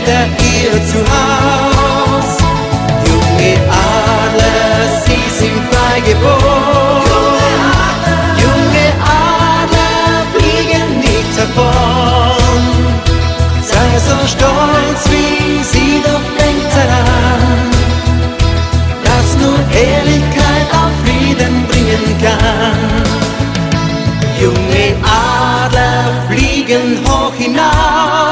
wieder ihr Zuhause. Junge Adler, sie sind frei geboren. Junge Adler fliegen nicht davon. Sei so stolz, wie sie doch denkt daran, dass nur Ehrlichkeit auch Frieden bringen kann. Junge Adler fliegen hoch hinaus.